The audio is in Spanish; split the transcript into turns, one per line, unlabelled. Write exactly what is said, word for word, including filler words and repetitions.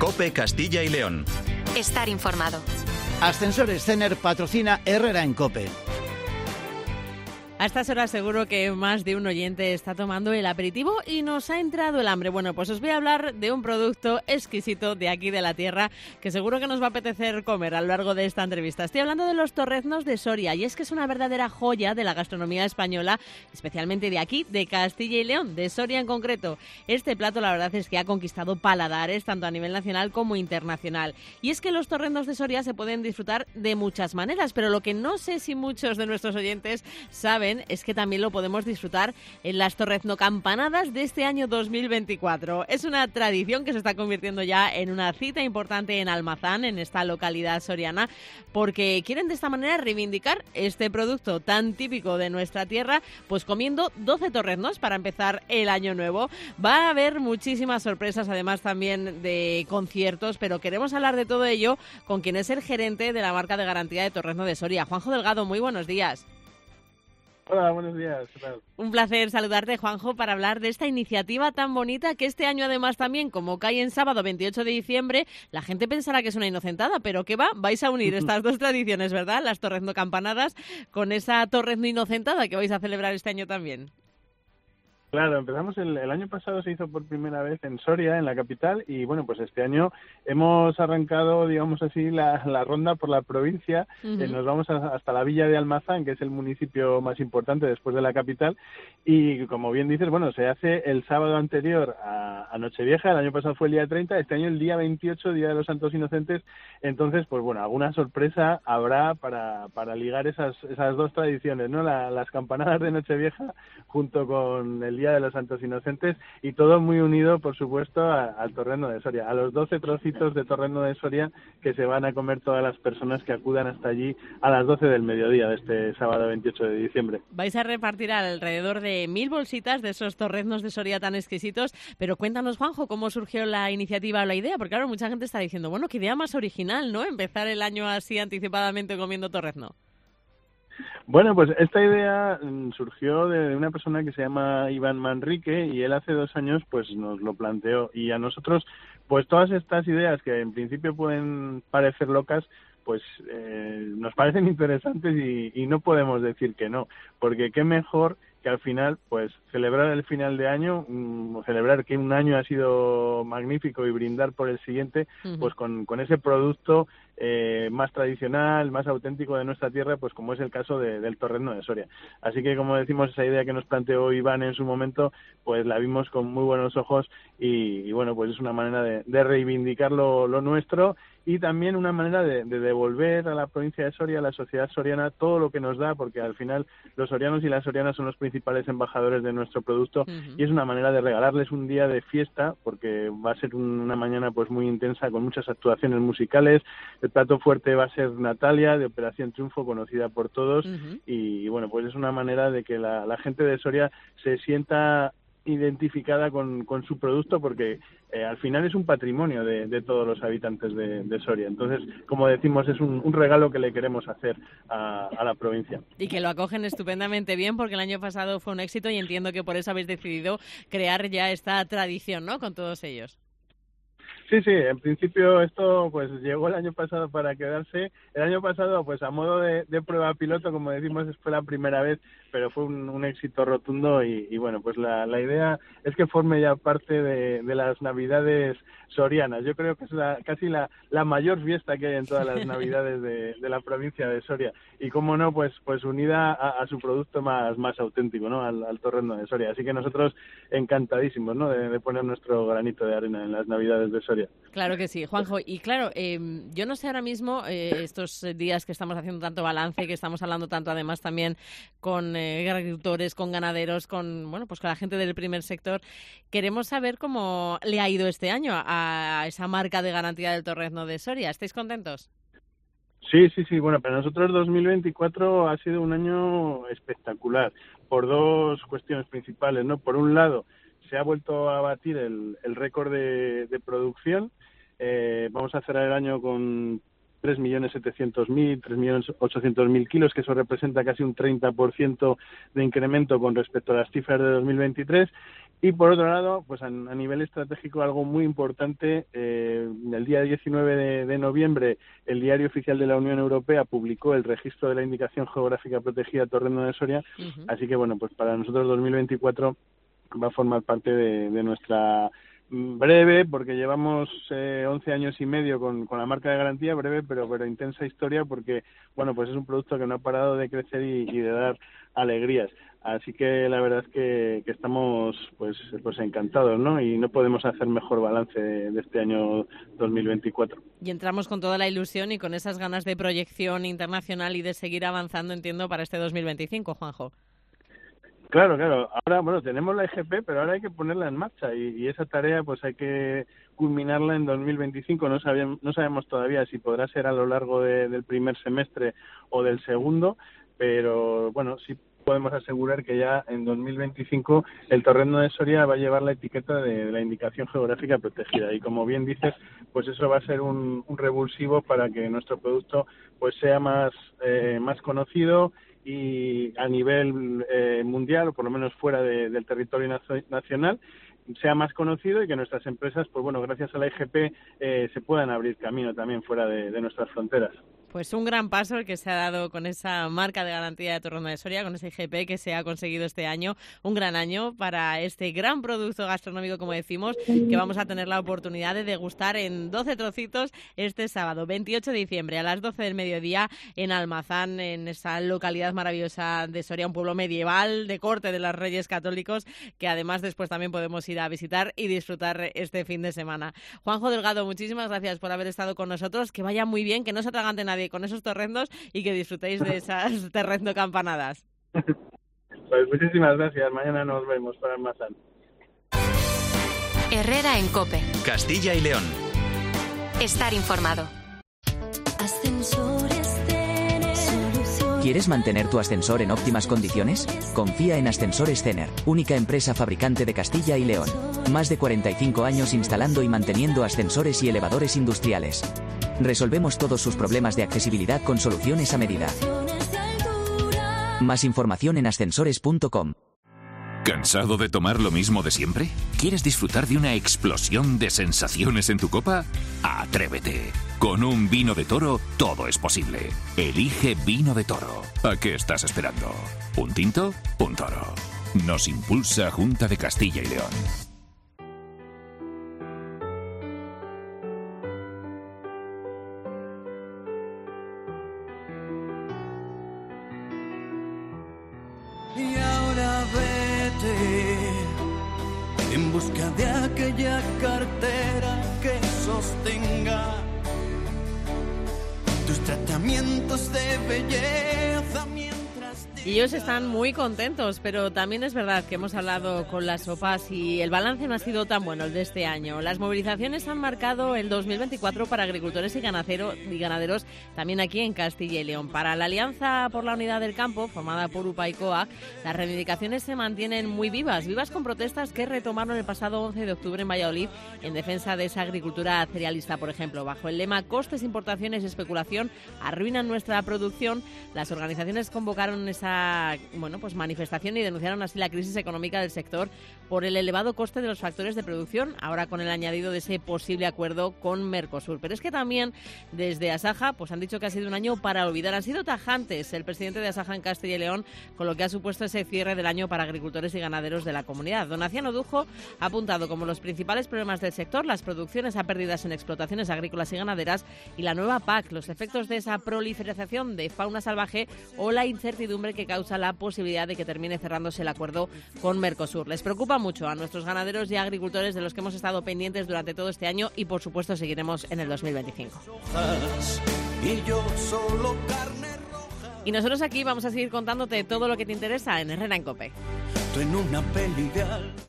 COPE Castilla y León.
Estar informado.
Ascensores Cener patrocina Herrera en COPE.
A estas horas seguro que más de un oyente está tomando el aperitivo y nos ha entrado el hambre. Bueno, pues os voy a hablar de un producto exquisito de aquí de la tierra que seguro que nos va a apetecer comer a lo largo de esta entrevista. Estoy hablando de los torreznos de Soria y es que es una verdadera joya de la gastronomía española, especialmente de aquí, de Castilla y León, de Soria en concreto. Este plato la verdad es que ha conquistado paladares tanto a nivel nacional como internacional. Y es que los torreznos de Soria se pueden disfrutar de muchas maneras, pero lo que no sé si muchos de nuestros oyentes saben es que también lo podemos disfrutar en las torreznocampanadas de este año dos mil veinticuatro. Es una tradición que se está convirtiendo ya en una cita importante en Almazán, en esta localidad soriana, porque quieren de esta manera reivindicar este producto tan típico de nuestra tierra, pues comiendo doce torreznos para empezar el año nuevo. Va a haber muchísimas sorpresas, además también de conciertos, pero queremos hablar de todo ello con quien es el gerente de la marca de garantía de Torrezno de Soria, Juanjo Delgado. Muy buenos días.
Hola, buenos días. ¿Qué tal?
Un placer saludarte, Juanjo, para hablar de esta iniciativa tan bonita que este año además también, como cae en sábado veintiocho de diciembre, la gente pensará que es una inocentada, pero ¿qué va? Vais a unir estas dos tradiciones, ¿verdad? Las torrezno campanadas con esa torrezno inocentada que vais a celebrar este año también.
Claro, empezamos el, el año pasado, se hizo por primera vez en Soria, en la capital, y bueno, pues este año hemos arrancado, digamos así, la, la ronda por la provincia. Uh-huh. eh, nos vamos a, hasta la villa de Almazán, que es el municipio más importante después de la capital, y como bien dices, bueno, se hace el sábado anterior a, a Nochevieja. El año pasado fue el día treinta, este año el día veintiocho, Día de los Santos Inocentes. Entonces, pues bueno, alguna sorpresa habrá para, para ligar esas, esas dos tradiciones, ¿no? La, las campanadas de Nochevieja junto con el Día de los Santos Inocentes, y todo muy unido, por supuesto, a, al torrezno de Soria, a los doce trocitos de torrezno de Soria que se van a comer todas las personas que acudan hasta allí a las doce del mediodía de este sábado veintiocho de diciembre.
Vais a repartir alrededor de mil bolsitas de esos torreznos de Soria tan exquisitos, pero cuéntanos, Juanjo, cómo surgió la iniciativa o la idea, porque claro, mucha gente está diciendo, bueno, qué idea más original, ¿no? Empezar el año así anticipadamente comiendo torrezno.
Bueno, pues esta idea surgió de una persona que se llama Iván Manrique, y él hace dos años pues nos lo planteó, y a nosotros pues todas estas ideas que en principio pueden parecer locas, pues eh, nos parecen interesantes y, y no podemos decir que no, porque qué mejor que al final, pues celebrar el final de año, um, celebrar que un año ha sido magnífico y brindar por el siguiente, uh-huh. pues con, con ese producto eh, más tradicional, más auténtico de nuestra tierra, pues como es el caso de, del torrezno de Soria. Así que, como decimos, esa idea que nos planteó Iván en su momento, pues la vimos con muy buenos ojos y, y bueno, pues es una manera de, de reivindicar lo, lo nuestro, y también una manera de, de devolver a la provincia de Soria, a la sociedad soriana, todo lo que nos da, porque al final los sorianos y las sorianas son los principales embajadores de nuestro producto, uh-huh. y es una manera de regalarles un día de fiesta, porque va a ser un, una mañana pues muy intensa, con muchas actuaciones musicales. El plato fuerte va a ser Natalia, de Operación Triunfo, conocida por todos, uh-huh. y, y bueno, pues es una manera de que la, la gente de Soria se sienta identificada con, con su producto, porque eh, al final es un patrimonio de, de todos los habitantes de, de Soria. Entonces, como decimos, es un, un regalo que le queremos hacer a, a la provincia.
Y que lo acogen estupendamente bien, porque el año pasado fue un éxito y entiendo que por eso habéis decidido crear ya esta tradición, ¿no?, con todos ellos.
Sí, sí, en principio esto pues llegó el año pasado para quedarse. El año pasado, pues a modo de, de prueba piloto, como decimos, fue la primera vez, pero fue un, un éxito rotundo, y, y bueno, pues la, la idea es que forme ya parte de, de las Navidades sorianas. Yo creo que es la, casi la, la mayor fiesta que hay en todas las Navidades de, de la provincia de Soria, y cómo no, pues pues unida a, a su producto más, más auténtico, ¿no?, al, al torrezno de Soria. Así que nosotros encantadísimos, ¿no?, de, de poner nuestro granito de arena en las Navidades de Soria.
Claro que sí, Juanjo. Y claro, eh, yo no sé ahora mismo, eh, estos días que estamos haciendo tanto balance, que estamos hablando tanto además también con eh, agricultores, con ganaderos, con bueno, pues con la gente del primer sector, queremos saber cómo le ha ido este año a esa marca de garantía del torrezno de Soria. ¿Estáis contentos?
Sí, sí, sí. Bueno, para nosotros dos mil veinticuatro ha sido un año espectacular por dos cuestiones principales, ¿no? Por un lado, se ha vuelto a batir el, el récord de, de producción. Eh, vamos a cerrar el año con tres millones setecientos mil, tres millones ochocientos mil kilos, que eso representa casi un treinta por ciento de incremento con respecto a las cifras de dos mil veintitrés. Y por otro lado, pues a, a nivel estratégico, algo muy importante, eh, el día diecinueve de, de noviembre, el Diario Oficial de la Unión Europea publicó el registro de la indicación geográfica protegida Torrendo de Soria, uh-huh. Así que bueno, pues para nosotros dos mil veinticuatro va a formar parte de, de nuestra breve, porque llevamos eh, once años y medio con, con la marca de garantía, breve pero pero intensa historia, porque bueno, pues es un producto que no ha parado de crecer y, y de dar alegrías. Así que la verdad es que, que estamos pues pues encantados, ¿no? Y no podemos hacer mejor balance de, de este año dos mil veinticuatro.
Y entramos con toda la ilusión y con esas ganas de proyección internacional y de seguir avanzando, entiendo, para este dos mil veinticinco, Juanjo.
Claro, claro. Ahora, bueno, tenemos la E G P, pero ahora hay que ponerla en marcha y, y esa tarea pues hay que culminarla en dos mil veinticinco. No sabemos, no sabemos todavía si podrá ser a lo largo de, del primer semestre o del segundo, pero bueno, sí podemos asegurar que ya en dos mil veinticinco el Torrendo de Soria va a llevar la etiqueta de, de la indicación geográfica protegida y como bien dices, pues eso va a ser un, un revulsivo para que nuestro producto pues sea más eh, más conocido y a nivel eh, mundial o por lo menos fuera de, del territorio nazo- nacional sea más conocido y que nuestras empresas, pues bueno, gracias a la E G P eh, se puedan abrir camino también fuera de, de nuestras fronteras.
Pues un gran paso el que se ha dado con esa marca de garantía de Torrendo de Soria, con ese I G P que se ha conseguido este año. Un gran año para este gran producto gastronómico, como decimos, que vamos a tener la oportunidad de degustar en doce trocitos este sábado, veintiocho de diciembre, a las doce del mediodía, en Almazán, en esa localidad maravillosa de Soria, un pueblo medieval de corte de los Reyes Católicos, que además después también podemos ir a visitar y disfrutar este fin de semana. Juanjo Delgado, muchísimas gracias por haber estado con nosotros. Que vaya muy bien, que no se atragante nadie con esos torrendos y que disfrutéis de esas torrendo campanadas.
Pues muchísimas gracias. Mañana nos vemos para Almazán.
Herrera en COPE.
Castilla y León.
Estar informado.
¿Quieres mantener tu ascensor en óptimas condiciones? Confía en Ascensores Cener, única empresa fabricante de Castilla y León. Más de cuarenta y cinco años instalando y manteniendo ascensores y elevadores industriales. Resolvemos todos sus problemas de accesibilidad con soluciones a medida. Más información en ascensores punto com.
¿Cansado de tomar lo mismo de siempre? ¿Quieres disfrutar de una explosión de sensaciones en tu copa? ¡Atrévete! Con un vino de Toro todo es posible. Elige Vino de Toro. ¿A qué estás esperando? ¿Un tinto? Un toro. Nos impulsa Junta de Castilla y León.
Y ahora vete en busca de aquella cartera que sostenga tus tratamientos de belleza mientras...
Y ellos están muy contentos, pero también es verdad que hemos hablado con las sopas y el balance no ha sido tan bueno el de este año. Las movilizaciones han marcado el dos mil veinticuatro para agricultores y, ganadero, y ganaderos también aquí en Castilla y León. Para la Alianza por la Unidad del Campo, formada por U P A y COAG, las reivindicaciones se mantienen muy vivas, vivas con protestas que retomaron el pasado once de octubre en Valladolid en defensa de esa agricultura cerealista, por ejemplo. Bajo el lema "Costes, importaciones y especulación arruinan nuestra producción", las organizaciones convocaron esa bueno, pues manifestación y denunciaron así la crisis económica del sector por el elevado coste de los factores de producción, ahora con el añadido de ese posible acuerdo con Mercosur. Pero es que también desde Asaja pues han dicho que ha sido un año para olvidar. Han sido tajantes el presidente de Asaja en Castilla y León con lo que ha supuesto ese cierre del año para agricultores y ganaderos de la comunidad. Donaciano Dujo ha apuntado como los principales problemas del sector las producciones a pérdidas en explotaciones agrícolas y ganaderas y la nueva P A C, los efectos de esa proliferación de fauna salvaje o la incertidumbre que causa la posibilidad de que termine cerrándose el acuerdo con Mercosur. Les preocupa mucho a nuestros ganaderos y agricultores, de los que hemos estado pendientes durante todo este año y por supuesto seguiremos en el dos mil veinticinco.
Y yo solo carne roja.
Y nosotros aquí vamos a seguir contándote todo lo que te interesa en Herrera en COPE.
Tú en una peli de